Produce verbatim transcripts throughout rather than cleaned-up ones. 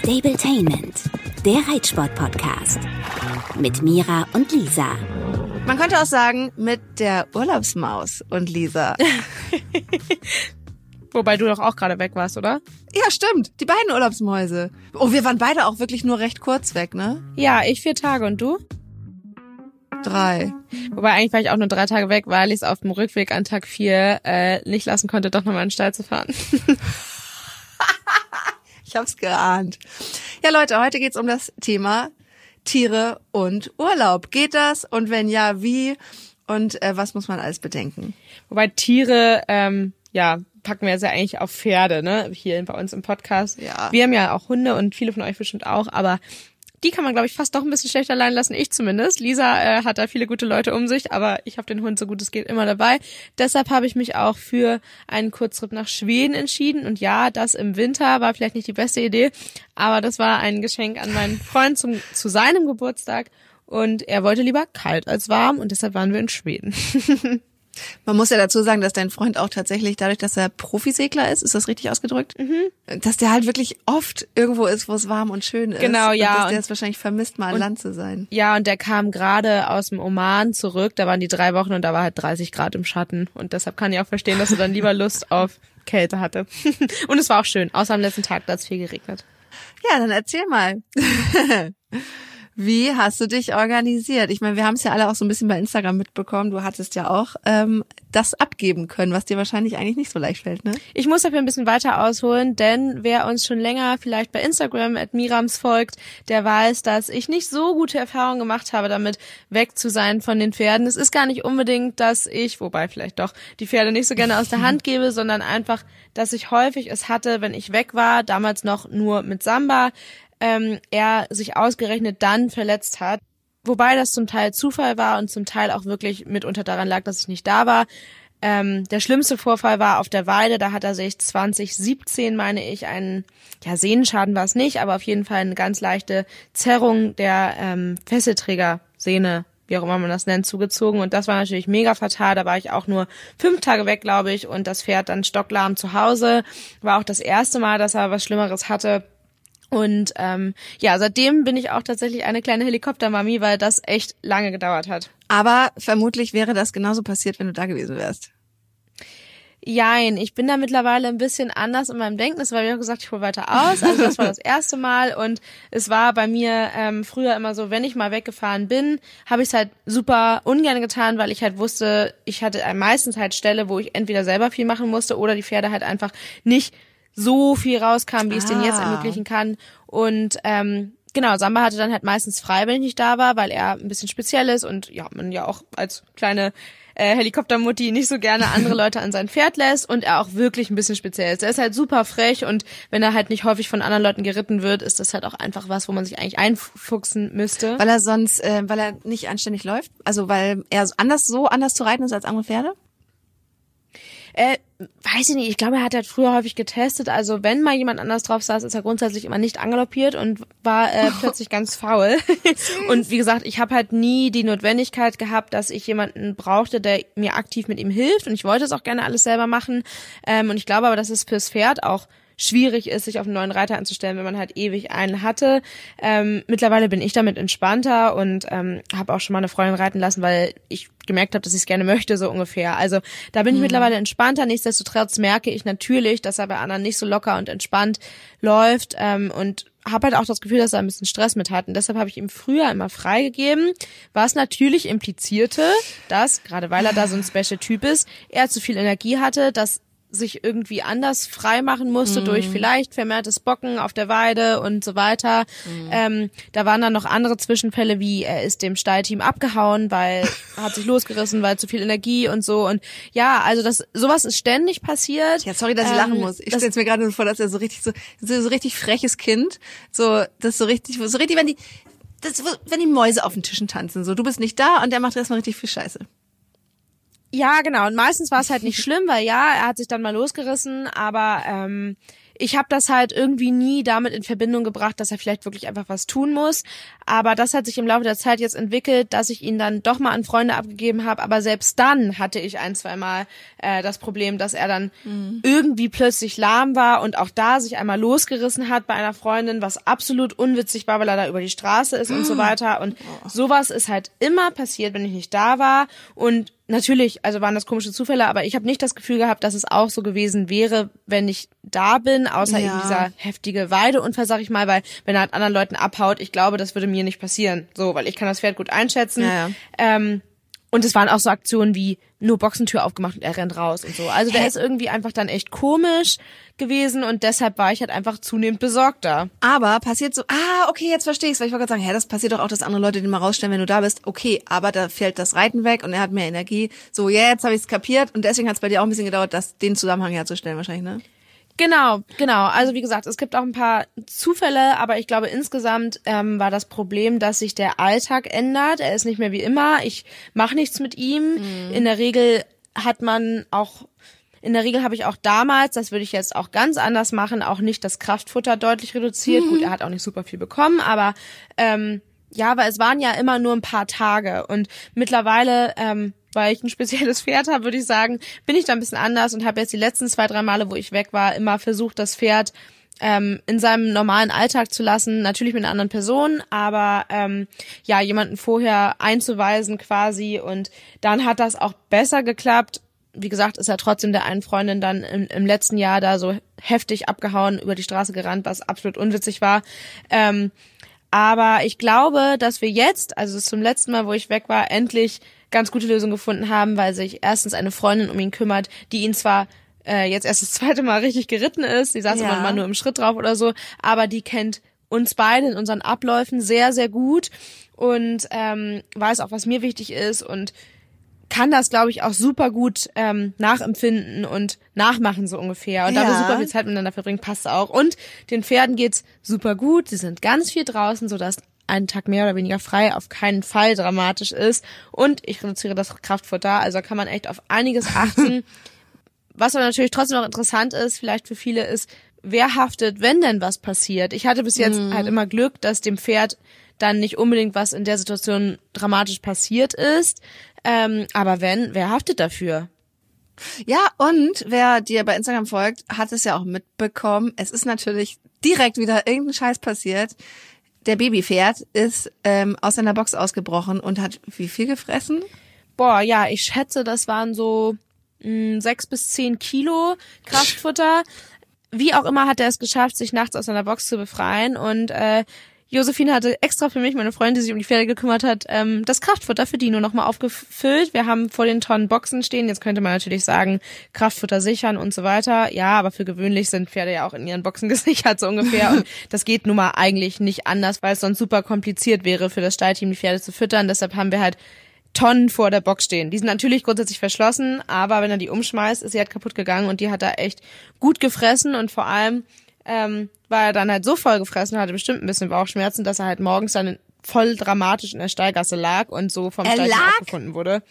Stabletainment, der Reitsport-Podcast mit Mira und Lisa. Man könnte auch sagen, mit der Urlaubsmaus und Lisa. Wobei du doch auch gerade weg warst, oder? Ja, stimmt. Die beiden Urlaubsmäuse. Oh, wir waren beide auch wirklich nur recht kurz weg, ne? Ja, ich vier Tage und du? Drei. Wobei eigentlich war ich auch nur drei Tage weg, weil ich es auf dem Rückweg an Tag vier äh, nicht lassen konnte, doch nochmal in den Stall zu fahren. Ich hab's geahnt. Ja, Leute, heute geht's um das Thema Tiere und Urlaub. Geht das? Und wenn ja, wie? Und äh, was muss man alles bedenken? Wobei Tiere, ähm, ja, packen wir jetzt ja eigentlich auf Pferde, ne? Hier bei uns im Podcast. Ja. Wir haben ja auch Hunde und viele von euch bestimmt auch, aber die kann man, glaube ich, fast doch ein bisschen schlechter allein lassen, ich zumindest. Lisa äh, hat da viele gute Leute um sich, aber ich habe den Hund so gut es geht immer dabei. Deshalb habe ich mich auch für einen Kurztrip nach Schweden entschieden. Und ja, das im Winter war vielleicht nicht die beste Idee, aber das war ein Geschenk an meinen Freund zum, zu seinem Geburtstag. Und er wollte lieber kalt als warm und deshalb waren wir in Schweden. Man muss ja dazu sagen, dass dein Freund auch tatsächlich, dadurch, dass er Profisegler ist, ist das richtig ausgedrückt? Mhm. Dass der halt wirklich oft irgendwo ist, wo es warm und schön ist. Genau, ja. Und dass der es wahrscheinlich vermisst, mal an Land zu sein. Ja, und der kam gerade aus dem Oman zurück, da waren die drei Wochen und da war halt dreißig Grad im Schatten. Und deshalb kann ich auch verstehen, dass er dann lieber Lust auf Kälte hatte. Und es war auch schön, außer am letzten Tag, da hat es viel geregnet. Ja, dann erzähl mal. Wie hast du dich organisiert? Ich meine, wir haben es ja alle auch so ein bisschen bei Instagram mitbekommen. Du hattest ja auch ähm, das abgeben können, was dir wahrscheinlich eigentlich nicht so leicht fällt, ne? Ich muss dafür ein bisschen weiter ausholen, denn wer uns schon länger vielleicht bei Instagram at mirams folgt, der weiß, dass ich nicht so gute Erfahrungen gemacht habe, damit weg zu sein von den Pferden. Es ist gar nicht unbedingt, dass ich, wobei vielleicht doch, die Pferde nicht so gerne aus der Hand gebe, sondern einfach, dass ich häufig es hatte, wenn ich weg war, damals noch nur mit Samba, Ähm, er sich ausgerechnet dann verletzt hat. Wobei das zum Teil Zufall war und zum Teil auch wirklich mitunter daran lag, dass ich nicht da war. Ähm, der schlimmste Vorfall war auf der Weide, da hat er sich zwanzig siebzehn, meine ich, einen, ja, Sehnenschaden war es nicht, aber auf jeden Fall eine ganz leichte Zerrung der ähm, Fesselträgersehne, wie auch immer man das nennt, zugezogen. Und das war natürlich mega fatal. Da war ich auch nur fünf Tage weg, glaube ich, und das Pferd dann stocklahm zu Hause. War auch das erste Mal, dass er was Schlimmeres hatte. Und ähm, ja, seitdem bin ich auch tatsächlich eine kleine Helikoptermami, weil das echt lange gedauert hat. Aber vermutlich wäre das genauso passiert, wenn du da gewesen wärst. Jein, ich bin da mittlerweile ein bisschen anders in meinem Denken. Das war, wie auch gesagt, ich hole weiter aus. Also das war das erste Mal und es war bei mir ähm, früher immer so, wenn ich mal weggefahren bin, habe ich es halt super ungern getan, weil ich halt wusste, ich hatte meistens halt Stelle, wo ich entweder selber viel machen musste oder die Pferde halt einfach nicht so viel rauskam, wie ich es ah. denen jetzt ermöglichen kann. Und ähm, genau, Samba hatte dann halt meistens frei, wenn ich nicht da war, weil er ein bisschen speziell ist und ja, man ja auch als kleine äh, Helikoptermutti nicht so gerne andere Leute an sein Pferd lässt und er auch wirklich ein bisschen speziell ist. Er ist halt super frech und wenn er halt nicht häufig von anderen Leuten geritten wird, ist das halt auch einfach was, wo man sich eigentlich einfuchsen müsste. Weil er sonst, äh, weil er nicht anständig läuft? Also weil er anders so anders zu reiten ist als andere Pferde? Äh, weiß ich nicht, ich glaube, er hat halt früher häufig getestet, also wenn mal jemand anders drauf saß, ist er grundsätzlich immer nicht angaloppiert und war äh, plötzlich ganz faul. Und wie gesagt, ich habe halt nie die Notwendigkeit gehabt, dass ich jemanden brauchte, der mir aktiv mit ihm hilft und ich wollte es auch gerne alles selber machen. Ähm, und ich glaube aber, dass es fürs Pferd auch schwierig ist, sich auf einen neuen Reiter anzustellen, wenn man halt ewig einen hatte. Ähm, mittlerweile bin ich damit entspannter und ähm, habe auch schon mal eine Freundin reiten lassen, weil ich gemerkt habe, dass ich es gerne möchte, so ungefähr. Also da bin ich mhm. mittlerweile entspannter. Nichtsdestotrotz merke ich natürlich, dass er bei anderen nicht so locker und entspannt läuft ähm, und habe halt auch das Gefühl, dass er ein bisschen Stress mit hat. Und deshalb habe ich ihm früher immer freigegeben, was natürlich implizierte, dass, gerade weil er da so ein Special-Typ ist, er zu viel Energie hatte, dass sich irgendwie anders frei machen musste mm. durch vielleicht vermehrtes Bocken auf der Weide und so weiter. Mm. Ähm, da waren dann noch andere Zwischenfälle, wie er ist dem Stallteam abgehauen, weil er hat sich losgerissen, weil zu viel Energie und so. Und ja, also das sowas ist ständig passiert. Ja, sorry, dass ich ähm, lachen muss. Ich stelle es mir gerade nur vor, dass er so richtig so, so so richtig freches Kind, so das so richtig, so richtig, wenn die, das, wenn die Mäuse auf den Tischen tanzen, so du bist nicht da und der macht erstmal richtig viel Scheiße. Ja, genau. Und meistens war es halt nicht schlimm, weil ja, er hat sich dann mal losgerissen, aber ähm, ich habe das halt irgendwie nie damit in Verbindung gebracht, dass er vielleicht wirklich einfach was tun muss. Aber das hat sich im Laufe der Zeit jetzt entwickelt, dass ich ihn dann doch mal an Freunde abgegeben habe. Aber selbst dann hatte ich ein, zwei Mal äh, das Problem, dass er dann mhm. irgendwie plötzlich lahm war und auch da sich einmal losgerissen hat bei einer Freundin, was absolut unwitzig war, weil er da über die Straße ist und so weiter. Und oh. sowas ist halt immer passiert, wenn ich nicht da war. Und natürlich, also waren das komische Zufälle, aber ich habe nicht das Gefühl gehabt, dass es auch so gewesen wäre, wenn ich da bin, außer ja. eben dieser heftige Weideunfall, sag ich mal, weil wenn er halt anderen Leuten abhaut, ich glaube, das würde mir nicht passieren, so, weil ich kann das Pferd gut einschätzen. Ja, ja. Ähm, und es waren auch so Aktionen wie nur Boxentür aufgemacht und er rennt raus und so. Also der ist irgendwie einfach dann echt komisch gewesen und deshalb war ich halt einfach zunehmend besorgter. Aber passiert so, ah, okay, jetzt verstehe ich's, weil ich wollte gerade sagen, hä, das passiert doch auch, dass andere Leute den mal rausstellen, wenn du da bist. Okay, aber da fällt das Reiten weg und er hat mehr Energie. So, ja, jetzt habe ich's kapiert und deswegen hat's bei dir auch ein bisschen gedauert, das, den Zusammenhang herzustellen wahrscheinlich, ne? Genau, genau. Also wie gesagt, es gibt auch ein paar Zufälle, aber ich glaube insgesamt ähm, war das Problem, dass sich der Alltag ändert. Er ist nicht mehr wie immer. Ich mache nichts mit ihm. Mhm. In der Regel hat man auch, in der Regel habe ich auch damals, das würde ich jetzt auch ganz anders machen, auch nicht das Kraftfutter deutlich reduziert. Mhm. Gut, er hat auch nicht super viel bekommen, aber ähm, ja, weil es waren ja immer nur ein paar Tage und mittlerweile ähm, weil ich ein spezielles Pferd habe, würde ich sagen, bin ich da ein bisschen anders und habe jetzt die letzten zwei, drei Male, wo ich weg war, immer versucht, das Pferd ähm, in seinem normalen Alltag zu lassen. Natürlich mit einer anderen Person, aber ähm, ja, jemanden vorher einzuweisen quasi und dann hat das auch besser geklappt. Wie gesagt, ist er trotzdem der einen Freundin dann im, im letzten Jahr da so heftig abgehauen, über die Straße gerannt, was absolut unwitzig war. Ähm, aber ich glaube, dass wir jetzt, also zum letzten Mal, wo ich weg war, endlich ganz gute Lösung gefunden haben, weil sich erstens eine Freundin um ihn kümmert, die ihn zwar äh, jetzt erst das zweite Mal richtig geritten ist, die saß ja. immer mal nur im Schritt drauf oder so, aber die kennt uns beide in unseren Abläufen sehr, sehr gut und ähm, weiß auch, was mir wichtig ist und kann das, glaube ich, auch super gut ähm, nachempfinden und nachmachen so ungefähr. Und ja. da wir super viel Zeit miteinander verbringen, passt auch. Und den Pferden geht's super gut, sie sind ganz viel draußen, sodass einen Tag mehr oder weniger frei auf keinen Fall dramatisch ist. Und ich reduziere das Kraftfutter, also kann man echt auf einiges achten. Was aber natürlich trotzdem noch interessant ist, vielleicht für viele, ist, wer haftet, wenn denn was passiert? Ich hatte bis jetzt mhm. halt immer Glück, dass dem Pferd dann nicht unbedingt was in der Situation dramatisch passiert ist. Ähm, aber wenn, wer haftet dafür? Ja, und wer dir bei Instagram folgt, hat es ja auch mitbekommen. Es ist natürlich direkt wieder irgendein Scheiß passiert. Der Babypferd ist ähm, aus seiner Box ausgebrochen und hat wie viel gefressen? Boah, ja, ich schätze, das waren so mh, sechs bis zehn Kilo Kraftfutter. Wie auch immer hat er es geschafft, sich nachts aus seiner Box zu befreien und äh, Josephine hatte extra für mich, meine Freundin, die sich um die Pferde gekümmert hat, ähm, das Kraftfutter für Dino nochmal aufgefüllt. Wir haben vor den Tonnen Boxen stehen. Jetzt könnte man natürlich sagen, Kraftfutter sichern und so weiter. Ja, aber für gewöhnlich sind Pferde ja auch in ihren Boxen gesichert, so ungefähr. Und das geht nun mal eigentlich nicht anders, weil es sonst super kompliziert wäre für das Stallteam, die Pferde zu füttern. Deshalb haben wir halt Tonnen vor der Box stehen. Die sind natürlich grundsätzlich verschlossen, aber wenn er die umschmeißt, ist sie halt kaputt gegangen und die hat da echt gut gefressen und vor allem ähm, war er dann halt so voll gefressen, hatte bestimmt ein bisschen Bauchschmerzen, dass er halt morgens dann voll dramatisch in der Stallgasse lag und so vom Stallteam aufgefunden wurde.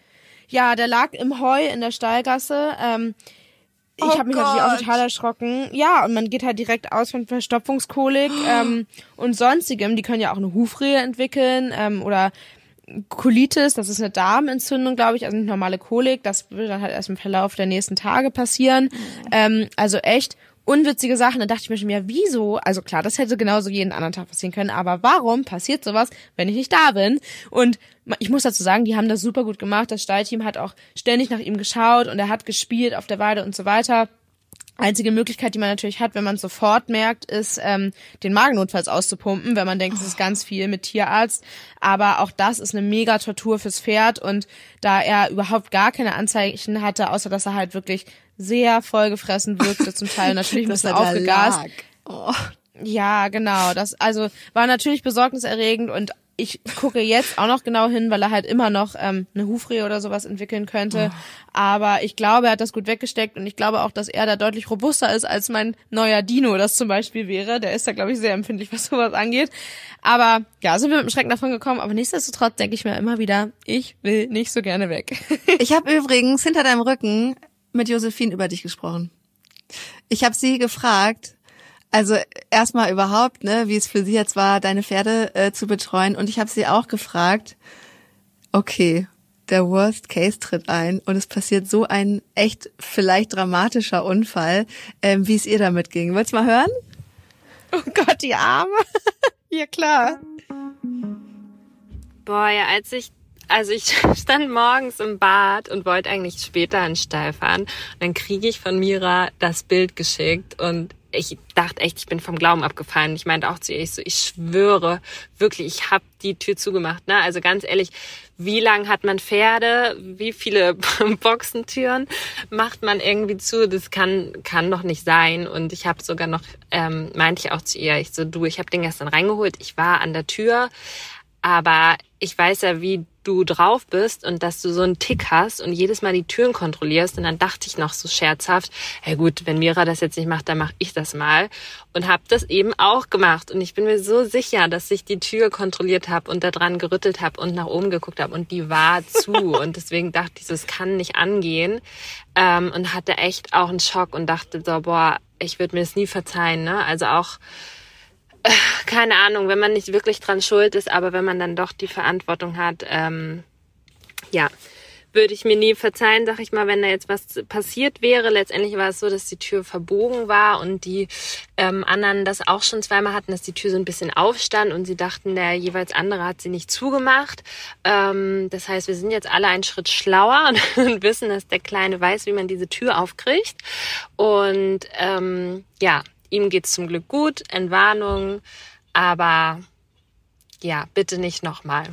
Ja, der lag im Heu in der Stallgasse. Ähm, ich oh habe mich Gott. natürlich auch total erschrocken. Ja, und man geht halt direkt aus von Verstopfungskolik ähm, und sonstigem. Die können ja auch eine Hufrehe entwickeln ähm, oder Colitis, das ist eine Darmentzündung, glaube ich, also eine normale Kolik. Das würde dann halt erst im Verlauf der nächsten Tage passieren. Mhm. Ähm, also echt unwitzige Sachen. Da dachte ich mir schon, ja, wieso? Also klar, das hätte genauso jeden anderen Tag passieren können, aber warum passiert sowas, wenn ich nicht da bin? Und ich muss dazu sagen, die haben das super gut gemacht. Das Stallteam hat auch ständig nach ihm geschaut und er hat gespielt auf der Weide und so weiter. Einzige Möglichkeit, die man natürlich hat, wenn man es sofort merkt, ist, ähm, den Magen notfalls auszupumpen, wenn man denkt, es ist ganz viel mit Tierarzt. Aber auch das ist eine mega Tortur fürs Pferd und da er überhaupt gar keine Anzeichen hatte, außer dass er halt wirklich sehr vollgefressen wirkte, zum Teil natürlich ein bisschen aufgegast. Oh. Ja, genau. Das also war natürlich besorgniserregend und ich gucke jetzt auch noch genau hin, weil er halt immer noch ähm, eine Hufrehe oder sowas entwickeln könnte. Oh. Aber ich glaube, er hat das gut weggesteckt und ich glaube auch, dass er da deutlich robuster ist, als mein neuer Dino das zum Beispiel wäre. Der ist da, glaube ich, sehr empfindlich, was sowas angeht. Aber ja, sind wir mit dem Schrecken davon gekommen. Aber nichtsdestotrotz denke ich mir immer wieder, ich will nicht so gerne weg. Ich habe übrigens hinter deinem Rücken mit Josephine über dich gesprochen. Ich habe sie gefragt, also erstmal überhaupt, ne, wie es für sie jetzt war, deine Pferde äh, zu betreuen. Und ich habe sie auch gefragt, okay, der Worst Case tritt ein und es passiert so ein echt vielleicht dramatischer Unfall, ähm, wie es ihr damit ging. Willst du mal hören? Oh Gott, die Arme. Ja, klar. Boah, ja, als ich, also ich stand morgens im Bad und wollte eigentlich später in den Stall fahren. Und dann kriege ich von Mira das Bild geschickt und ich dachte echt, ich bin vom Glauben abgefallen. Ich meinte auch zu ihr, ich so, ich schwöre, wirklich, ich habe die Tür zugemacht. Ne? Also ganz ehrlich, wie lang hat man Pferde? Wie viele Boxentüren macht man irgendwie zu? Das kann kann doch nicht sein. Und ich habe sogar noch, ähm, meinte ich auch zu ihr, ich so, du, ich habe den gestern reingeholt. Ich war an der Tür, aber ich weiß ja, wie du drauf bist und dass du so einen Tick hast und jedes Mal die Türen kontrollierst. Und dann dachte ich noch so scherzhaft, hey gut, wenn Mira das jetzt nicht macht, dann mache ich das mal. Und habe das eben auch gemacht. Und ich bin mir so sicher, dass ich die Tür kontrolliert habe und da dran gerüttelt habe und nach oben geguckt habe und die war zu. Und deswegen dachte ich so, es kann nicht angehen. Ähm, und hatte echt auch einen Schock und dachte so, boah, ich würde mir das nie verzeihen. Ne? Also auch keine Ahnung, wenn man nicht wirklich dran schuld ist, aber wenn man dann doch die Verantwortung hat, ähm, ja, würde ich mir nie verzeihen, sag ich mal, wenn da jetzt was passiert wäre. Letztendlich war es so, dass die Tür verbogen war und die ähm, anderen das auch schon zweimal hatten, dass die Tür so ein bisschen aufstand und sie dachten, der jeweils andere hat sie nicht zugemacht. Ähm, das heißt, wir sind jetzt alle einen Schritt schlauer und wissen, dass der Kleine weiß, wie man diese Tür aufkriegt. Und ähm, ja, ihm geht's zum Glück gut, Entwarnung, aber ja, bitte nicht nochmal.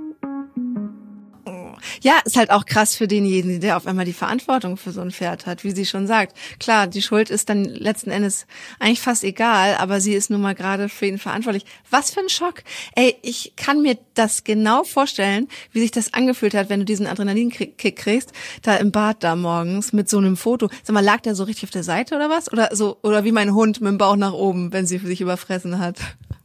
Ja, ist halt auch krass für denjenigen, der auf einmal die Verantwortung für so ein Pferd hat, wie sie schon sagt. Klar, die Schuld ist dann letzten Endes eigentlich fast egal, aber sie ist nun mal gerade für ihn verantwortlich. Was für ein Schock. Ey, ich kann mir das genau vorstellen, wie sich das angefühlt hat, wenn du diesen Adrenalinkick kriegst, da im Bad da morgens mit so einem Foto. Sag mal, lag der so richtig auf der Seite oder was? Oder so, oder wie mein Hund mit dem Bauch nach oben, wenn sie sich überfressen hat?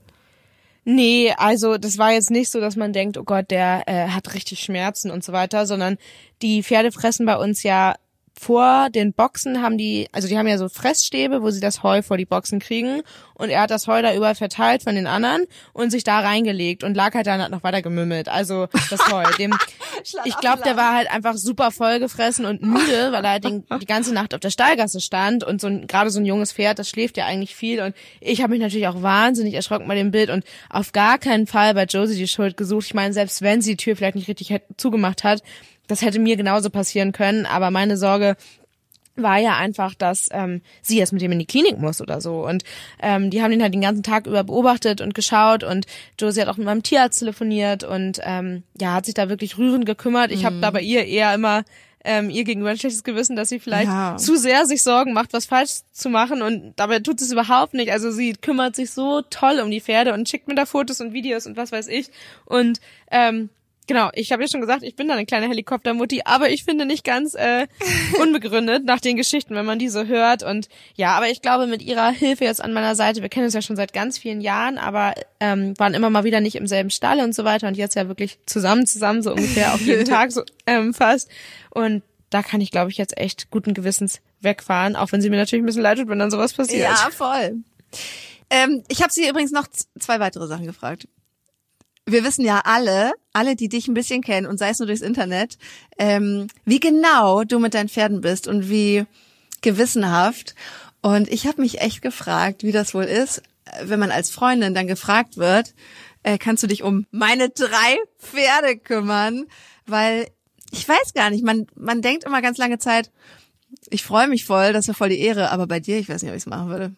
Nee, also das war jetzt nicht so, dass man denkt, oh Gott, der äh, hat richtig Schmerzen und so weiter, sondern die Pferde fressen bei uns ja vor den Boxen, haben die, also die haben ja so Fressstäbe, wo sie das Heu vor die Boxen kriegen und er hat das Heu da überall verteilt von den anderen und sich da reingelegt und lag halt dann hat noch weiter gemümmelt, also das Heu. Dem, ich glaube, der war halt einfach super vollgefressen und müde, weil er halt den, die ganze Nacht auf der Stallgasse stand und so ein, gerade so ein junges Pferd, das schläft ja eigentlich viel und ich habe mich natürlich auch wahnsinnig erschrocken bei dem Bild und auf gar keinen Fall bei Josie die Schuld gesucht. Ich meine, selbst wenn sie die Tür vielleicht nicht richtig zugemacht hat, das hätte mir genauso passieren können, aber meine Sorge war ja einfach, dass ähm, sie jetzt mit dem in die Klinik muss oder so. Und ähm, die haben ihn halt den ganzen Tag über beobachtet und geschaut und Josie hat auch mit meinem Tierarzt telefoniert und ähm, ja, hat sich da wirklich rührend gekümmert. Ich habe da bei ihr eher immer ähm, ihr gegenüber ein schlechtes Gewissen, dass sie vielleicht ja. zu sehr sich Sorgen macht, was falsch zu machen und dabei tut sie es überhaupt nicht. Also sie kümmert sich so toll um die Pferde und schickt mir da Fotos und Videos und was weiß ich. Und ähm, genau, ich habe ja schon gesagt, ich bin da eine kleine Helikoptermutti, aber ich finde nicht ganz äh, unbegründet nach den Geschichten, wenn man die so hört. Und ja, aber ich glaube, mit ihrer Hilfe jetzt an meiner Seite, wir kennen uns ja schon seit ganz vielen Jahren, aber ähm, waren immer mal wieder nicht im selben Stall und so weiter und jetzt ja wirklich zusammen, zusammen, so ungefähr auf jeden Tag so ähm, fast. Und da kann ich, glaube ich, jetzt echt guten Gewissens wegfahren, auch wenn sie mir natürlich ein bisschen leid tut, wenn dann sowas passiert. Ja, voll. Ähm, ich habe sie übrigens noch z- zwei weitere Sachen gefragt. Wir wissen ja alle, alle, die dich ein bisschen kennen und sei es nur durchs Internet, ähm, wie genau du mit deinen Pferden bist und wie gewissenhaft. Und ich habe mich echt gefragt, wie das wohl ist, wenn man als Freundin dann gefragt wird, äh, kannst du dich um meine drei Pferde kümmern? Weil ich weiß gar nicht, man man denkt immer ganz lange Zeit, ich freue mich voll, das ist ja voll die Ehre, aber bei dir, ich weiß nicht, ob ich es machen würde.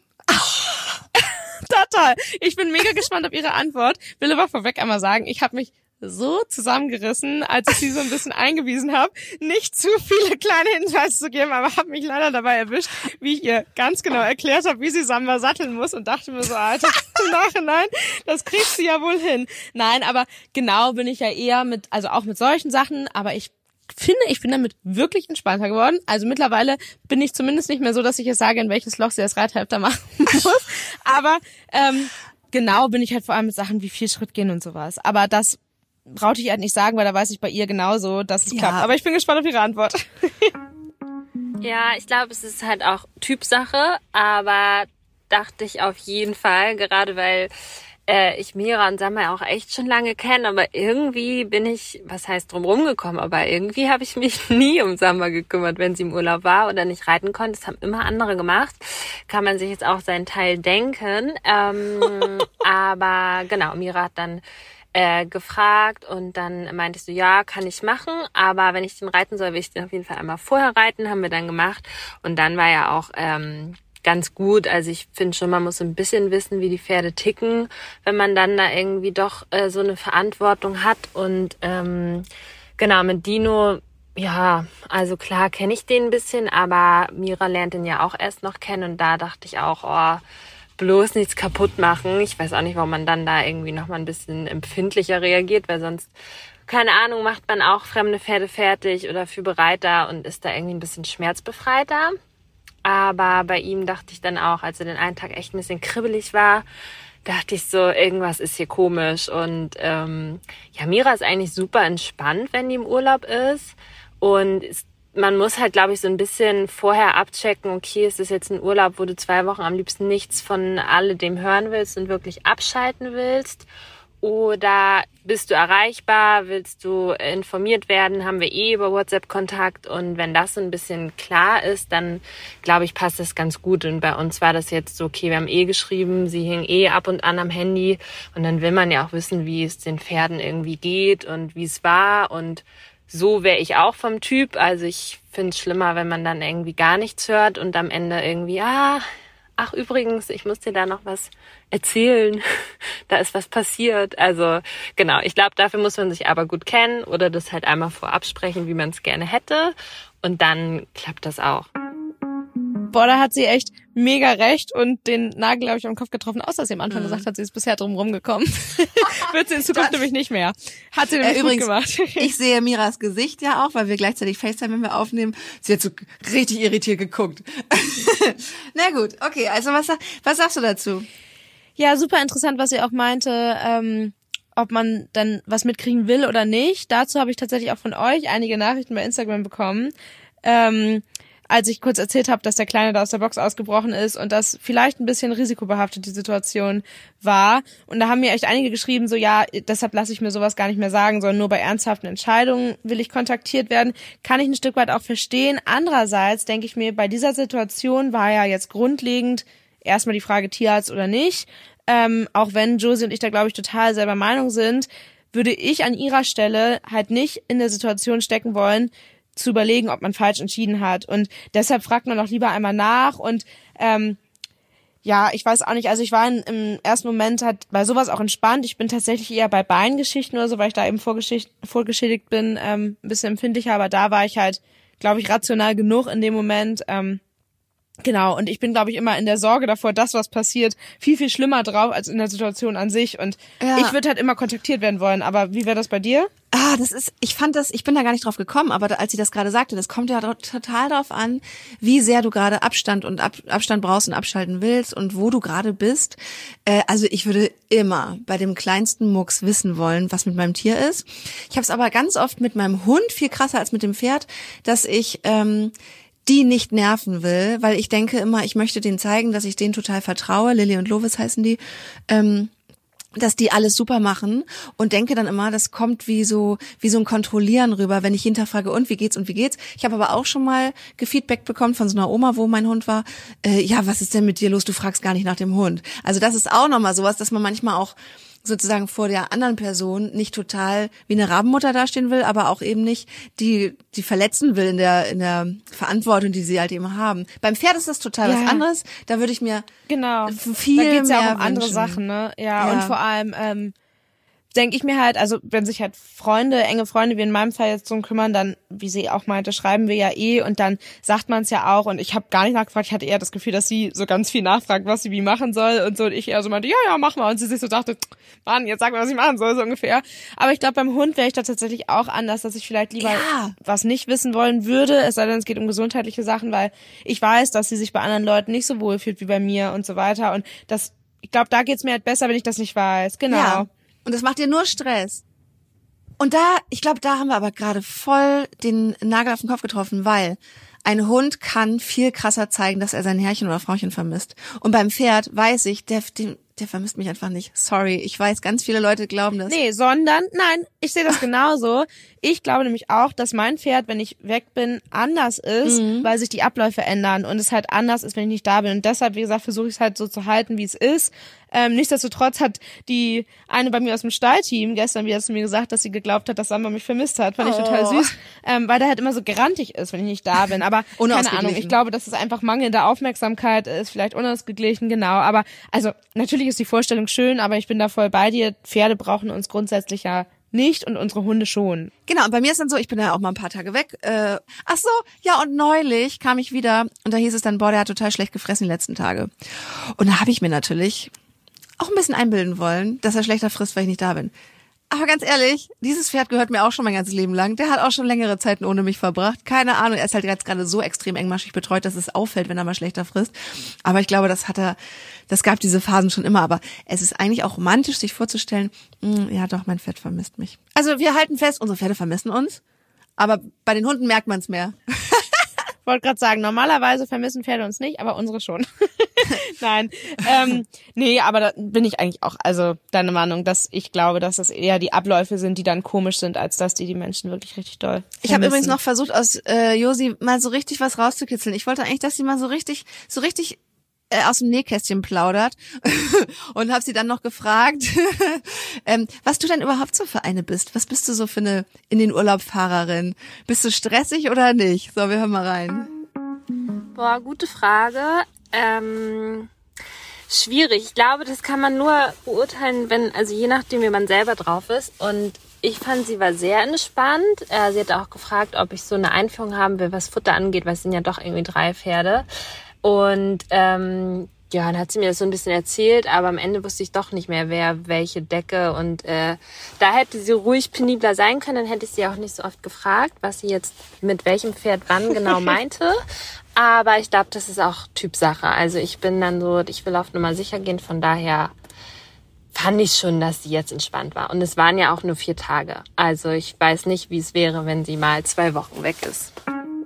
Total. Ich bin mega gespannt auf ihre Antwort. Will aber vorweg einmal sagen, ich habe mich so zusammengerissen, als ich sie so ein bisschen eingewiesen habe, nicht zu viele kleine Hinweise zu geben, aber habe mich leider dabei erwischt, wie ich ihr ganz genau erklärt habe, wie sie Samba satteln muss und dachte mir so, Alter, im Nachhinein, das kriegt sie ja wohl hin. Nein, aber genau bin ich ja eher mit, also auch mit solchen Sachen, aber ich finde, ich bin damit wirklich entspannter geworden. Also mittlerweile bin ich zumindest nicht mehr so, dass ich jetzt sage, in welches Loch sie das Reithälfter machen muss. Aber ähm, genau bin ich halt vor allem mit Sachen wie viel Schritt gehen und sowas. Aber das brauchte ich halt nicht sagen, weil da weiß ich bei ihr genauso, dass es ja. klappt. Aber ich bin gespannt auf ihre Antwort. Ja, ich glaube, es ist halt auch Typsache, aber dachte ich auf jeden Fall, gerade weil äh, ich Mira und Samba auch echt schon lange kenne, aber irgendwie bin ich, was heißt drum rumgekommen, aber irgendwie habe ich mich nie um Samba gekümmert, wenn sie im Urlaub war oder nicht reiten konnte. Das haben immer andere gemacht. Kann man sich jetzt auch seinen Teil denken. Ähm, aber genau, Mira hat dann äh, gefragt und dann meinte ich so, ja, kann ich machen, aber wenn ich den reiten soll, will ich den auf jeden Fall einmal vorher reiten, haben wir dann gemacht. Und dann war ja auch ähm, ganz gut. Also ich finde schon, man muss ein bisschen wissen, wie die Pferde ticken, wenn man dann da irgendwie doch äh, so eine Verantwortung hat. Und ähm, genau, mit Dino, ja, also klar kenne ich den ein bisschen, aber Mira lernt den ja auch erst noch kennen. Und da dachte ich auch, oh, bloß nichts kaputt machen. Ich weiß auch nicht, warum man dann da irgendwie noch mal ein bisschen empfindlicher reagiert, weil sonst, keine Ahnung, macht man auch fremde Pferde fertig oder für Bereiter und ist da irgendwie ein bisschen schmerzbefreiter. Aber bei ihm dachte ich dann auch, als er den einen Tag echt ein bisschen kribbelig war, dachte ich so, irgendwas ist hier komisch. Und ähm, ja, Mira ist eigentlich super entspannt, wenn die im Urlaub ist. Und ist, man muss halt, glaube ich, so ein bisschen vorher abchecken, okay, ist das jetzt ein Urlaub, wo du zwei Wochen am liebsten nichts von alledem hören willst und wirklich abschalten willst? Oder bist du erreichbar? Willst du informiert werden? Haben wir eh über WhatsApp Kontakt? Und wenn das so ein bisschen klar ist, dann glaube ich, passt das ganz gut. Und bei uns war das jetzt so, okay, wir haben eh geschrieben, sie hing eh ab und an am Handy. Und dann will man ja auch wissen, wie es den Pferden irgendwie geht und wie es war. Und so wäre ich auch vom Typ. Also ich finde es schlimmer, wenn man dann irgendwie gar nichts hört und am Ende irgendwie, ah, ach übrigens, ich muss dir da noch was erzählen, da ist was passiert. Also genau, ich glaube, dafür muss man sich aber gut kennen oder das halt einmal vorab sprechen, wie man es gerne hätte und dann klappt das auch. Boah, da hat sie echt mega recht und den Nagel, glaube ich, am Kopf getroffen, außer dass sie am Anfang mhm. gesagt hat, sie ist bisher drum rumgekommen. Wird sie in Zukunft nämlich nicht mehr. Hat sie nämlich äh, übrigens, gut gemacht. Ich sehe Miras Gesicht ja auch, weil wir gleichzeitig FaceTime, wenn wir aufnehmen. Sie hat so richtig irritiert geguckt. Na gut, okay, also was, was sagst du dazu? Ja, super interessant, was sie auch meinte, ähm, ob man dann was mitkriegen will oder nicht. Dazu habe ich tatsächlich auch von euch einige Nachrichten bei Instagram bekommen. Ähm, als ich kurz erzählt habe, dass der Kleine da aus der Box ausgebrochen ist und das vielleicht ein bisschen risikobehaftet die Situation war. Und da haben mir echt einige geschrieben, so ja, deshalb lasse ich mir sowas gar nicht mehr sagen, sondern nur bei ernsthaften Entscheidungen will ich kontaktiert werden. Kann ich ein Stück weit auch verstehen. Andererseits denke ich mir, bei dieser Situation war ja jetzt grundlegend erstmal die Frage Tierarzt oder nicht. Ähm, auch wenn Josie und ich da, glaube ich, total selber Meinung sind, würde ich an ihrer Stelle halt nicht in der Situation stecken wollen, zu überlegen, ob man falsch entschieden hat. Und deshalb fragt man doch lieber einmal nach. Und ähm, ja, ich weiß auch nicht, also ich war in, im ersten Moment halt bei sowas auch entspannt. Ich bin tatsächlich eher bei Beingeschichten oder so, weil ich da eben vorgeschicht, vorgeschädigt bin, ähm, ein bisschen empfindlicher. Aber da war ich halt, glaube ich, rational genug in dem Moment. Ähm, Genau, und ich bin, glaube ich, immer in der Sorge davor, dass was passiert, viel, viel schlimmer drauf als in der Situation an sich. Und ja. ich würde halt immer kontaktiert werden wollen. Aber wie wäre das bei dir? Ah, das ist, ich fand das, ich bin da gar nicht drauf gekommen, aber da, als sie das gerade sagte, das kommt ja total drauf an, wie sehr du gerade Abstand und Ab, Abstand brauchst und abschalten willst und wo du gerade bist. Äh, also ich würde immer bei dem kleinsten Mucks wissen wollen, was mit meinem Tier ist. Ich habe es aber ganz oft mit meinem Hund, viel krasser als mit dem Pferd, dass ich ähm, die nicht nerven will, weil ich denke immer, ich möchte denen zeigen, dass ich denen total vertraue. Lilly und Lovis heißen die. Ähm, dass die alles super machen und denke dann immer, das kommt wie so wie so ein Kontrollieren rüber, wenn ich hinterfrage, und wie geht's und wie geht's. Ich habe aber auch schon mal Gefeedback bekommen von so einer Oma, wo mein Hund war, äh, ja, was ist denn mit dir los, du fragst gar nicht nach dem Hund. Also das ist auch nochmal sowas, dass man manchmal auch sozusagen vor der anderen Person nicht total wie eine Rabenmutter dastehen will, aber auch eben nicht die die verletzen will in der in der Verantwortung, die sie halt eben haben. Beim Pferd ist das total ja. was anderes. Da würde ich mir genau viel da geht's mehr ja auch um wünschen. andere Sachen, ne? Ja, ja. Und vor allem ähm, denke ich mir halt, also wenn sich halt Freunde, enge Freunde wie in meinem Fall jetzt drum kümmern, dann, wie sie auch meinte, schreiben wir ja eh und dann sagt man es ja auch und ich habe gar nicht nachgefragt, ich hatte eher das Gefühl, dass sie so ganz viel nachfragt, was sie wie machen soll und so und ich eher so meinte, ja, ja, mach mal und sie sich so dachte, Mann, jetzt sag mal, was ich machen soll, so ungefähr. Aber ich glaube, beim Hund wäre ich da tatsächlich auch anders, dass ich vielleicht lieber ja. was nicht wissen wollen würde, es sei denn, es geht um gesundheitliche Sachen, weil ich weiß, dass sie sich bei anderen Leuten nicht so wohl fühlt wie bei mir und so weiter und das, ich glaube, da geht's mir halt besser, wenn ich das nicht weiß, genau. Ja. Und das macht dir nur Stress. Und da, ich glaube, da haben wir aber gerade voll den Nagel auf den Kopf getroffen, weil ein Hund kann viel krasser zeigen, dass er sein Herrchen oder Frauchen vermisst. Und beim Pferd weiß ich, der, der, der vermisst mich einfach nicht. Sorry, ich weiß, ganz viele Leute glauben das. Nee, sondern, nein, ich sehe das genauso. Ich glaube nämlich auch, dass mein Pferd, wenn ich weg bin, anders ist, mhm. weil sich die Abläufe ändern und es halt anders ist, wenn ich nicht da bin. Und deshalb, wie gesagt, versuche ich es halt so zu halten, wie es ist. Ähm, nichtsdestotrotz hat die eine bei mir aus dem Stallteam gestern wieder zu mir gesagt, dass sie geglaubt hat, dass Samba mich vermisst hat. Fand ich oh. total süß, ähm, weil der halt immer so grantig ist, wenn ich nicht da bin. Aber keine Ahnung, ich glaube, dass es einfach mangelnde Aufmerksamkeit ist, vielleicht unausgeglichen, genau. Aber also natürlich ist die Vorstellung schön, aber ich bin da voll bei dir. Pferde brauchen uns grundsätzlich ja nicht und unsere Hunde schon. Genau, und bei mir ist dann so, ich bin ja auch mal ein paar Tage weg. Äh, ach so, ja, und neulich kam ich wieder und da hieß es dann, boah, der hat total schlecht gefressen die letzten Tage. Und da habe ich mir natürlich auch ein bisschen einbilden wollen, dass er schlechter frisst, weil ich nicht da bin. Aber ganz ehrlich, dieses Pferd gehört mir auch schon mein ganzes Leben lang. Der hat auch schon längere Zeiten ohne mich verbracht. Keine Ahnung, er ist halt jetzt gerade so extrem engmaschig betreut, dass es auffällt, wenn er mal schlechter frisst. Aber ich glaube, das hat er, das gab diese Phasen schon immer. Aber es ist eigentlich auch romantisch, sich vorzustellen, mh, ja doch, mein Pferd vermisst mich. Also wir halten fest, unsere Pferde vermissen uns. Aber bei den Hunden merkt man es mehr. Ich wollte gerade sagen, normalerweise vermissen Pferde uns nicht, aber unsere schon. Nein, ähm, nee, aber da bin ich eigentlich auch, also deine Meinung, dass ich glaube, dass es eher die Abläufe sind, die dann komisch sind, als dass die die Menschen wirklich richtig doll vermissen. Ich habe übrigens noch versucht, aus äh, Josi mal so richtig was rauszukitzeln. Ich wollte eigentlich, dass sie mal so richtig, so richtig äh, aus dem Nähkästchen plaudert und habe sie dann noch gefragt, ähm, was du denn überhaupt so für eine bist. Was bist du so für eine in den Urlaub Fahrerin? Bist du stressig oder nicht? So, wir hören mal rein. Boah, gute Frage. Ähm, schwierig. Ich glaube, das kann man nur beurteilen, wenn, also je nachdem, wie man selber drauf ist. Und ich fand, sie war sehr entspannt. Äh, sie hat auch gefragt, ob ich so eine Einführung haben will, was Futter angeht, weil es sind ja doch irgendwie drei Pferde. Und ähm, ja, dann hat sie mir das so ein bisschen erzählt, aber am Ende wusste ich doch nicht mehr, wer welche Decke. Und äh, da hätte sie ruhig penibler sein können, dann hätte ich sie auch nicht so oft gefragt, was sie jetzt mit welchem Pferd wann genau meinte. Aber ich glaube, das ist auch Typsache. Also ich bin dann so, ich will auf Nummer sicher gehen, von daher fand ich schon, dass sie jetzt entspannt war. Und es waren ja auch nur vier Tage. Also ich weiß nicht, wie es wäre, wenn sie mal zwei Wochen weg ist.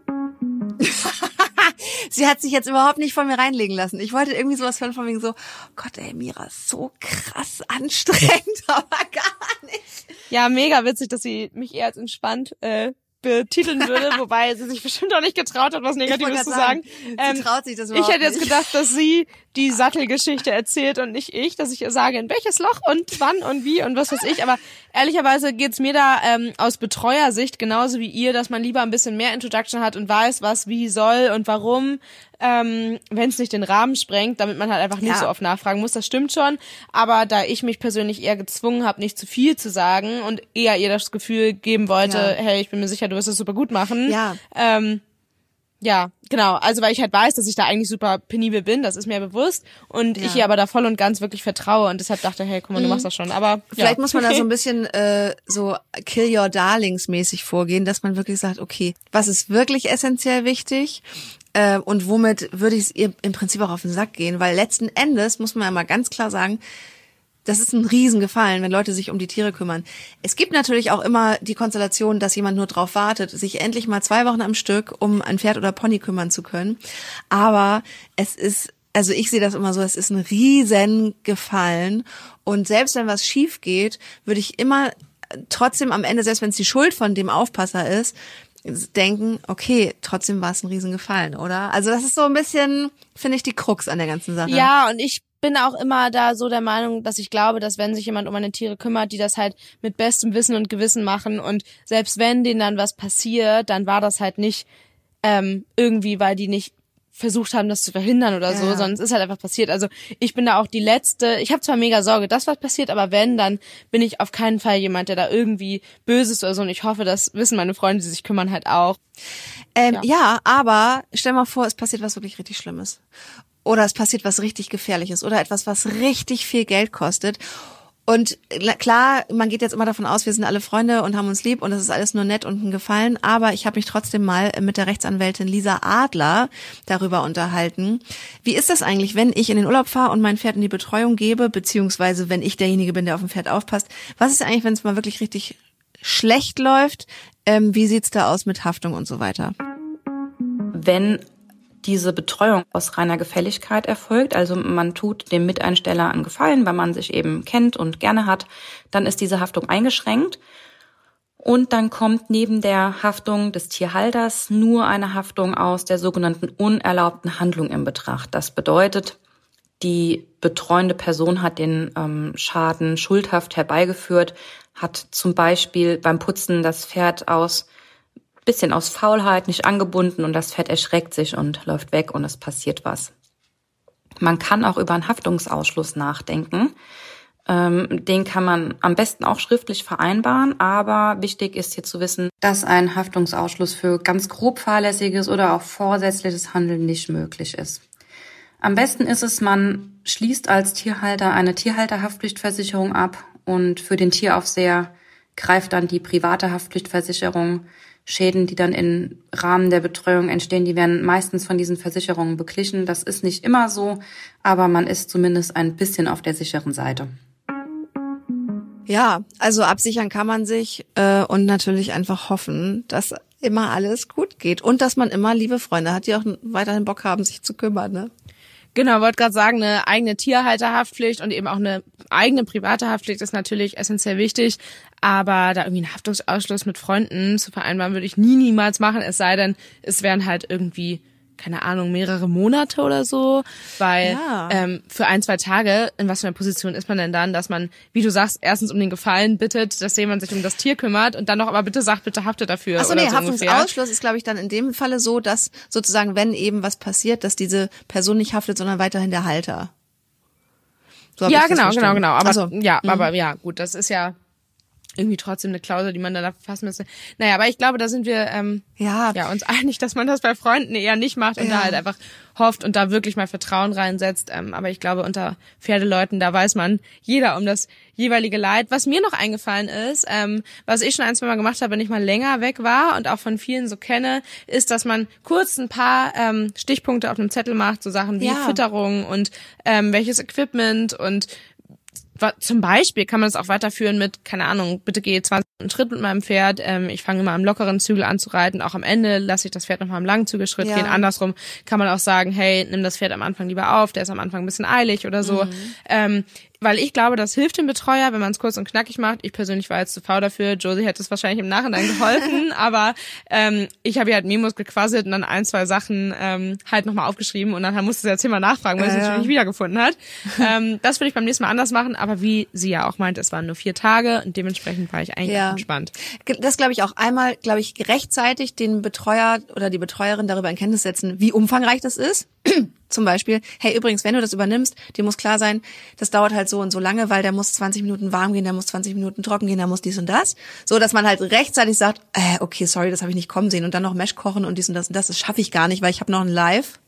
Sie hat sich jetzt überhaupt nicht von mir reinlegen lassen. Ich wollte irgendwie sowas hören von wegen so, Gott ey, Mira, so krass anstrengend, aber gar nicht. Ja, mega witzig, dass sie mich eher als entspannt äh, betiteln würde, wobei sie sich bestimmt auch nicht getraut hat, was Negatives zu sagen. sagen. Sie ähm, traut sich das überhaupt Ich hätte jetzt nicht. gedacht, dass sie die Sattelgeschichte erzählt und nicht ich, dass ich ihr sage, in welches Loch und wann und wie und was weiß ich. Aber ehrlicherweise geht's mir da ähm, aus Betreuersicht genauso wie ihr, dass man lieber ein bisschen mehr Introduction hat und weiß, was wie soll und warum, ähm, wenn es nicht den Rahmen sprengt, damit man halt einfach nicht ja. so oft nachfragen muss. Das stimmt schon. Aber da ich mich persönlich eher gezwungen habe, nicht zu viel zu sagen und eher ihr das Gefühl geben wollte, ja. hey, ich bin mir sicher, du wirst es super gut machen. Ja. Ähm, Ja, genau. Also weil ich halt weiß, dass ich da eigentlich super penibel bin, das ist mir bewusst. Und ja. ich ihr aber da voll und ganz wirklich vertraue und deshalb dachte, hey, guck mal, du machst das schon. Aber vielleicht ja. muss man da so ein bisschen äh, so Kill Your Darlings mäßig vorgehen, dass man wirklich sagt, okay, was ist wirklich essentiell wichtig äh, und womit würde ich es ihr im Prinzip auch auf den Sack gehen? Weil letzten Endes muss man ja mal ganz klar sagen, das ist ein Riesengefallen, wenn Leute sich um die Tiere kümmern. Es gibt natürlich auch immer die Konstellation, dass jemand nur drauf wartet, sich endlich mal zwei Wochen am Stück um ein Pferd oder Pony kümmern zu können. Aber es ist, also ich sehe das immer so, es ist ein Riesengefallen. Und selbst wenn was schief geht, würde ich immer trotzdem am Ende, selbst wenn es die Schuld von dem Aufpasser ist, denken, okay, trotzdem war es ein Riesengefallen, oder? Also das ist so ein bisschen, finde ich, die Krux an der ganzen Sache. Ja, und ich bin auch immer da so der Meinung, dass ich glaube, dass wenn sich jemand um eine Tiere kümmert, die das halt mit bestem Wissen und Gewissen machen und selbst wenn denen dann was passiert, dann war das halt nicht ähm, irgendwie, weil die nicht versucht haben, das zu verhindern oder so, ja. sondern es ist halt einfach passiert. Also ich bin da auch die Letzte, ich habe zwar mega Sorge, dass was passiert, aber wenn, dann bin ich auf keinen Fall jemand, der da irgendwie böse ist oder so und ich hoffe, das wissen meine Freunde, die sich kümmern, halt auch. Ähm, ja. Ja. ja, aber stell mal vor, es passiert was wirklich richtig Schlimmes. Oder es passiert was richtig Gefährliches oder etwas, was richtig viel Geld kostet. Und klar, man geht jetzt immer davon aus, wir sind alle Freunde und haben uns lieb und das ist alles nur nett und ein Gefallen. Aber ich habe mich trotzdem mal mit der Rechtsanwältin Lisa Adler darüber unterhalten. Wie ist das eigentlich, wenn ich in den Urlaub fahre und mein Pferd in die Betreuung gebe, beziehungsweise wenn ich derjenige bin, der auf dem Pferd aufpasst? Was ist eigentlich, wenn es mal wirklich richtig schlecht läuft? Ähm, wie sieht's da aus mit Haftung und so weiter? wenn diese Betreuung aus reiner Gefälligkeit erfolgt, also man tut dem Miteinsteller einen Gefallen, weil man sich eben kennt und gerne hat, dann ist diese Haftung eingeschränkt. Und dann kommt neben der Haftung des Tierhalters nur eine Haftung aus der sogenannten unerlaubten Handlung in Betracht. Das bedeutet, die betreuende Person hat den ähm, Schaden schuldhaft herbeigeführt, hat zum Beispiel beim Putzen das Pferd aus bisschen aus Faulheit nicht angebunden und das Pferd erschreckt sich und läuft weg und es passiert was. Man kann auch über einen Haftungsausschluss nachdenken. Ähm, den kann man am besten auch schriftlich vereinbaren, aber wichtig ist hier zu wissen, dass ein Haftungsausschluss für ganz grob fahrlässiges oder auch vorsätzliches Handeln nicht möglich ist. Am besten ist es, man schließt als Tierhalter eine Tierhalterhaftpflichtversicherung ab und für den Tieraufseher greift dann die private Haftpflichtversicherung. Schäden, die dann im Rahmen der Betreuung entstehen, die werden meistens von diesen Versicherungen beglichen. Das ist nicht immer so, aber man ist zumindest ein bisschen auf der sicheren Seite. Ja, also absichern kann man sich äh, und natürlich einfach hoffen, dass immer alles gut geht und dass man immer liebe Freunde hat, die auch weiterhin Bock haben, sich zu kümmern, ne? Genau, wollte gerade sagen, eine eigene Tierhalterhaftpflicht und eben auch eine eigene private Haftpflicht ist natürlich essentiell wichtig, aber da irgendwie einen Haftungsausschluss mit Freunden zu vereinbaren, würde ich nie, niemals machen, es sei denn, es wären halt irgendwie, keine Ahnung, mehrere Monate oder so, weil ja. ähm, für ein, zwei Tage, in was für einer Position ist man denn dann, dass man, wie du sagst, erstens um den Gefallen bittet, dass jemand sich um das Tier kümmert und dann noch aber bitte sagt, bitte hafte dafür. Achso, oder nee, so Haftungsausschluss ist, glaube ich, dann in dem Falle so, dass sozusagen, wenn eben was passiert, dass diese Person nicht haftet, sondern weiterhin der Halter. So hab ja, ich das genau, verstanden. genau, genau. Aber also, ja, mh. aber ja, gut, das ist ja irgendwie trotzdem eine Klausel, die man da fassen müsste. Naja, aber ich glaube, da sind wir ähm, ja. ja uns einig, dass man das bei Freunden eher nicht macht und ja. da halt einfach hofft und da wirklich mal Vertrauen reinsetzt. Ähm, aber ich glaube, unter Pferdeleuten, da weiß man jeder um das jeweilige Leid. Was mir noch eingefallen ist, ähm, was ich schon ein, zwei Mal gemacht habe, wenn ich mal länger weg war und auch von vielen so kenne, ist, dass man kurz ein paar ähm, Stichpunkte auf einem Zettel macht, so Sachen wie ja. Fütterung und ähm, welches Equipment und zum Beispiel kann man es auch weiterführen mit, keine Ahnung, bitte gehe zwanzig Minuten Schritt mit meinem Pferd, ähm, ich fange immer am lockeren Zügel an zu reiten, auch am Ende lasse ich das Pferd nochmal am langen Zügelschritt ja. gehen. Andersrum kann man auch sagen, hey, nimm das Pferd am Anfang lieber auf, der ist am Anfang ein bisschen eilig oder so. Mhm. Ähm, weil ich glaube, das hilft dem Betreuer, wenn man es kurz und knackig macht. Ich persönlich war jetzt zu faul dafür. Josie hätte es wahrscheinlich im Nachhinein geholfen, aber ähm, ich habe ihr halt Memos gequasselt und dann ein, zwei Sachen ähm, halt nochmal aufgeschrieben und dann musste sie jetzt immer nachfragen, weil ja, sie es ja. natürlich nicht wiedergefunden hat. ähm, das würde ich beim nächsten Mal anders machen, aber wie sie ja auch meint, es waren nur vier Tage und dementsprechend war ich eigentlich ja. entspannt. Das glaube ich auch. Einmal, glaube ich, rechtzeitig den Betreuer oder die Betreuerin darüber in Kenntnis setzen, wie umfangreich das ist. Zum Beispiel, hey, übrigens, wenn du das übernimmst, dir muss klar sein, das dauert halt so und so lange, weil der muss zwanzig Minuten warm gehen, der muss zwanzig Minuten trocken gehen, der muss dies und das. So, dass man halt rechtzeitig sagt, äh, okay, sorry, das habe ich nicht kommen sehen und dann noch Mesh kochen und dies und das und das, das schaffe ich gar nicht, weil ich habe noch ein Live.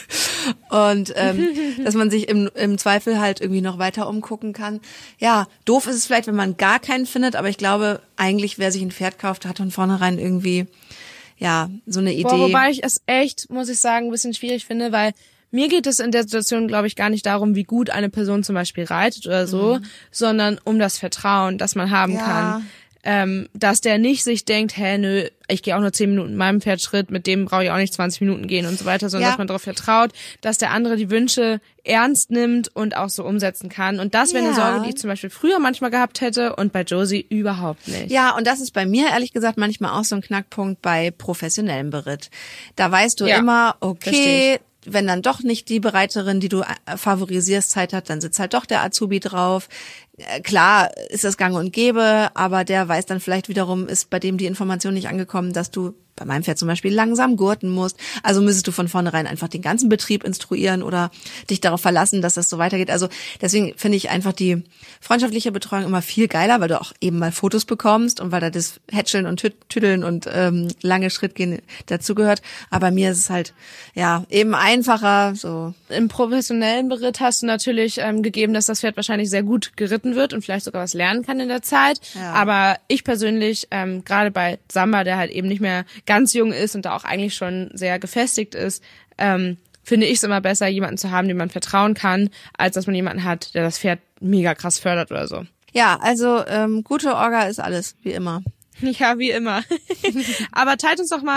Und ähm, dass man sich im, im Zweifel halt irgendwie noch weiter umgucken kann. Ja, doof ist es vielleicht, wenn man gar keinen findet, aber ich glaube, eigentlich, wer sich ein Pferd kauft, hat von vornherein irgendwie ja so eine Idee. Boah, wobei ich es echt, muss ich sagen, ein bisschen schwierig finde, weil mir geht es in der Situation, glaube ich, gar nicht darum, wie gut eine Person zum Beispiel reitet oder so, mhm. sondern um das Vertrauen, das man haben ja. kann. Ähm, dass der nicht sich denkt, hä, nö, ich gehe auch nur zehn Minuten mit meinem Pferd Schritt, mit dem brauche ich auch nicht zwanzig Minuten gehen und so weiter, sondern ja. dass man darauf vertraut, dass der andere die Wünsche ernst nimmt und auch so umsetzen kann. Und das wäre ja. eine Sorge, die ich zum Beispiel früher manchmal gehabt hätte und bei Josie überhaupt nicht. Ja, und das ist bei mir ehrlich gesagt manchmal auch so ein Knackpunkt bei professionellem Beritt. Da weißt du ja. immer, okay, wenn dann doch nicht die Bereiterin, die du favorisierst, Zeit hat, dann sitzt halt doch der Azubi drauf. Klar ist das gang und gäbe, aber der weiß dann vielleicht wiederum, ist bei dem die Information nicht angekommen, dass du bei meinem Pferd zum Beispiel langsam gurten musst. Also müsstest du von vornherein einfach den ganzen Betrieb instruieren oder dich darauf verlassen, dass das so weitergeht. Also deswegen finde ich einfach die freundschaftliche Betreuung immer viel geiler, weil du auch eben mal Fotos bekommst und weil da das Hätscheln und Tüddeln und ähm, lange Schrittgehen dazugehört. Aber mir ist es halt ja eben einfacher. So im professionellen Beritt hast du natürlich ähm, gegeben, dass das Pferd wahrscheinlich sehr gut geritten wird und vielleicht sogar was lernen kann in der Zeit. Ja. Aber ich persönlich, ähm, gerade bei Samba, der halt eben nicht mehr ganz jung ist und da auch eigentlich schon sehr gefestigt ist, ähm, finde ich es immer besser, jemanden zu haben, dem man vertrauen kann, als dass man jemanden hat, der das Pferd mega krass fördert oder so. Ja, also ähm, gute Orga ist alles, wie immer. Ja, wie immer. Aber teilt uns doch mal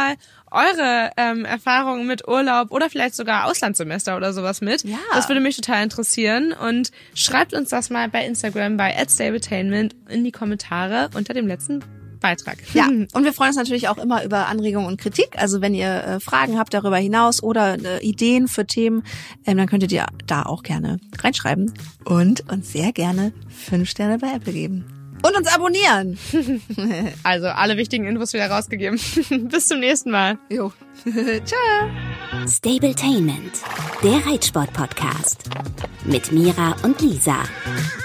eure ähm, Erfahrungen mit Urlaub oder vielleicht sogar Auslandssemester oder sowas mit. Ja. Das würde mich total interessieren. Und schreibt uns das mal bei Instagram bei at stabletainment in die Kommentare unter dem letzten Beitrag. Ja, und wir freuen uns natürlich auch immer über Anregungen und Kritik. Also wenn ihr äh, Fragen habt darüber hinaus oder äh, Ideen für Themen, ähm, dann könntet ihr da auch gerne reinschreiben und uns sehr gerne fünf Sterne bei Apple geben. Und uns abonnieren. Also alle wichtigen Infos wieder rausgegeben. Bis zum nächsten Mal. Jo. Ciao. Stabletainment, der Reitsport-Podcast mit Mira und Lisa.